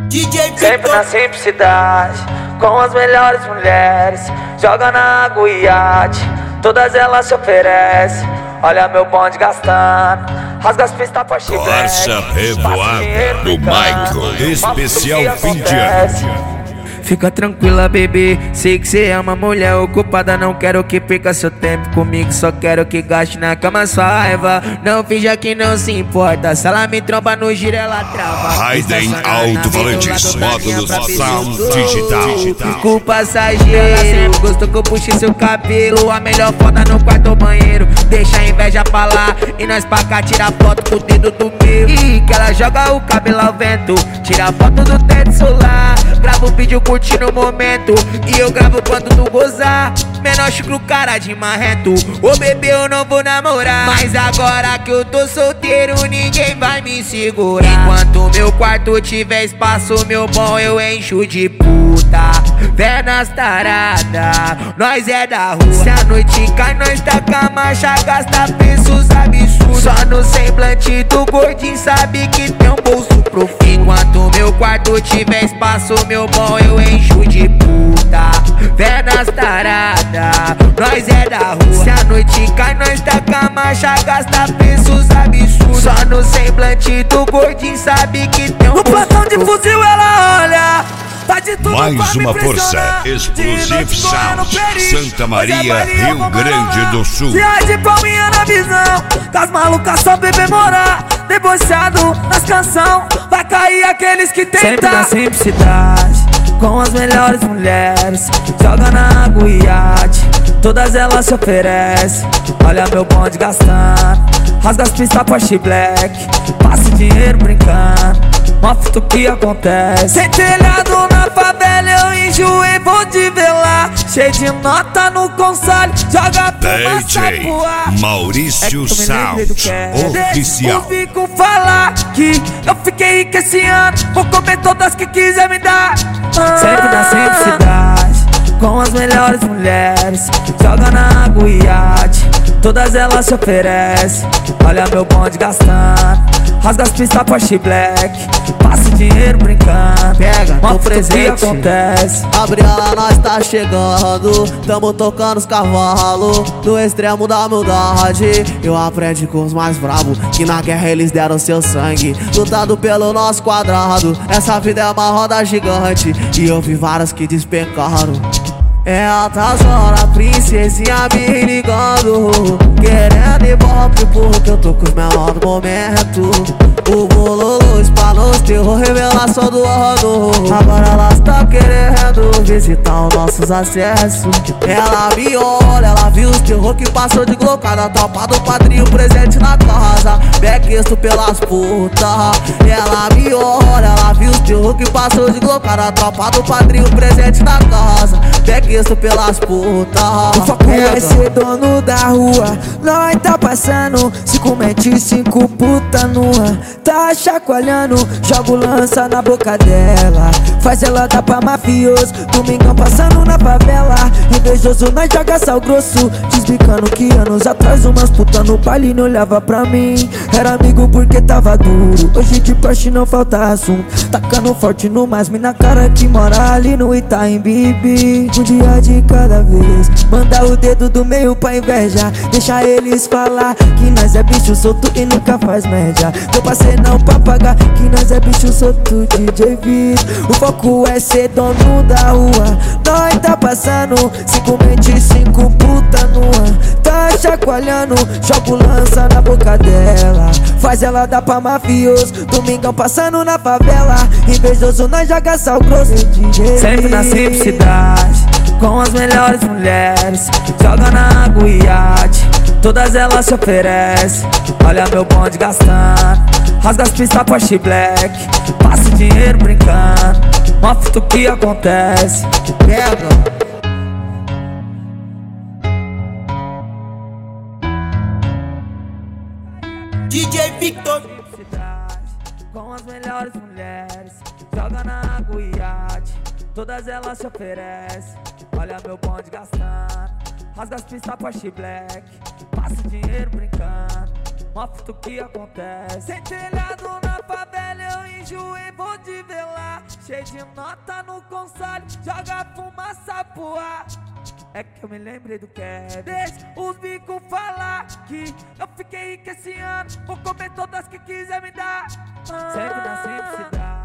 DJ Sempre na simplicidade, com as melhores mulheres. Joga na água e iate, todas elas se oferecem. Olha meu bonde gastando, rasga as pistas pra chibete. Corsa Revoada do Michael, especial fim de ano. Fica tranquila, bebê, sei que cê é uma mulher ocupada. Não quero que perca seu tempo comigo, só quero que gaste na cama sua raiva. Não finja que não se importa, se ela me tromba no giro ela trava. Raiden Alto-Falantes, módulos Sound Digital. Fico passageiro, gostou que eu puxe seu cabelo. A melhor foda no quarto ou banheiro, deixa a inveja pra lá e nós pra cá tira foto com o dedo do meu. E que ela joga o cabelo ao vento, tira foto do teto solar. Grava o vídeo curtindo o momento e eu gravo quando tu gozar. Menor chucro, cara de marrento. Ô bebê, eu não vou namorar, mas agora que eu tô solteiro ninguém vai me segurar. Enquanto meu quarto tiver espaço, meu bom, eu encho de puta. Pernas tarada, nós é da rua. Se a noite cai, nós tá com a marcha, gasta preços absurdos. Só no semblante do gordinho sabe que tem um bolso profundo. Enquanto meu quarto tiver espaço, meu bom, eu encho de puta. Pernas tarada, nós é da rua. Se a noite cai, nós tá com a marcha, gasta preços absurdos. Só no semblante do gordinho sabe que tem um bolso profundo. No plantão de fuzil ela olha, tá de tudo. Mais uma força, Explosive Sound, Santa Maria, Rio Grande do Sul. Dia de palminha na visão, com as malucas só bebê morar. Debochado nas canção, vai cair aqueles que tentam. Sempre na simplicidade, com as melhores mulheres. Joga na água e iate, todas elas se oferecem. Olha meu bonde gastando, rasga as pistas Porsche Black. Passa o dinheiro brincando, mostra o que acontece. Sem telhado na favela eu enjoei, vou te ver lá. Cheio de nota no console, joga fumaça pro ar. Maurício Sound, oficial. Eu fico falar que eu fiquei rico esse ano, vou comer todas que quiser me dar. Sempre na simplicidade, com as melhores mulheres. Joga na água e iate, todas elas se oferecem. Olha meu bonde gastando, rasga as pistas Porsche Black. Passa o dinheiro brincando, pega, mostra o que acontece. Gabriela, nós tá chegando, tamo tocando os cavalos. No extremo da humildade, eu aprendi com os mais bravos, que na guerra eles deram seu sangue, lutado pelo nosso quadrado. Essa vida é uma roda gigante, e eu vi várias que despencaram. É altas horas, princesinha me ligando, querendo ibope porque eu tô com os menores do momento. O bololô espalhou os terror, revelação do ano. Agora elas tão querendo visitar os nossos acessos. Ela me olha, ela viu os terror que passou de glocada. Tropa do padrinho presente na casa, bequisto pelas putas. Ela me olha, ela viu os terror que passou de glocada. Tropa do padrinho presente na casa, bequisto pelas putas. O foco é ser dono da rua, nós tá passando 5 mente e 5 puta nua. Tá chacoalhando, jogo lança na boca dela, faz ela dar pra mafioso. Domingão passando na favela, invejoso nós joga sal grosso. Desbicando que anos atrás umas puta no baile não olhava pra mim. Era amigo porque tava duro, hoje de Porsche não falta assunto. Tacando forte no mais mina cara que mora ali no Itaim Bibi. Um dia de cada vez, manda o dedo do meio pra inveja, deixa eles falar que nós é bicho solto e nunca faz média. Meu parceiro não pra pagar, que nós é bicho solto, DJ Vitor. O foco é ser dono da rua, nós tá passando 5 mente e 5 puta nua. Tá chacoalhando, jogo lança na boca dela, faz ela dar pra mafioso. Domingão passando na favela, invejoso nós joga sal grosso, DJ. Sempre na simplicidade, com as melhores mulheres. Joga na água e iate, todas elas se oferecem. Olha meu bonde gastando, rasga as pistas Porsche Black. Passa o dinheiro brincando, mostra o que acontece. Pega. DJ Victor, com as melhores mulheres. Joga na água e iate, todas elas se oferecem. Olha meu bonde gastando, rasga as pistas Porsche Black. Passa o dinheiro brincando, mostra o que acontece. Sem telhado na favela eu enjoei, vou te ver lá. cheio de nota no console, joga fumaça pro ar. É que eu me lembrei do Kevin. Deixa os bicos falar que eu fiquei rico esse ano, vou comer todas que quiser me dar. Sempre na simplicidade.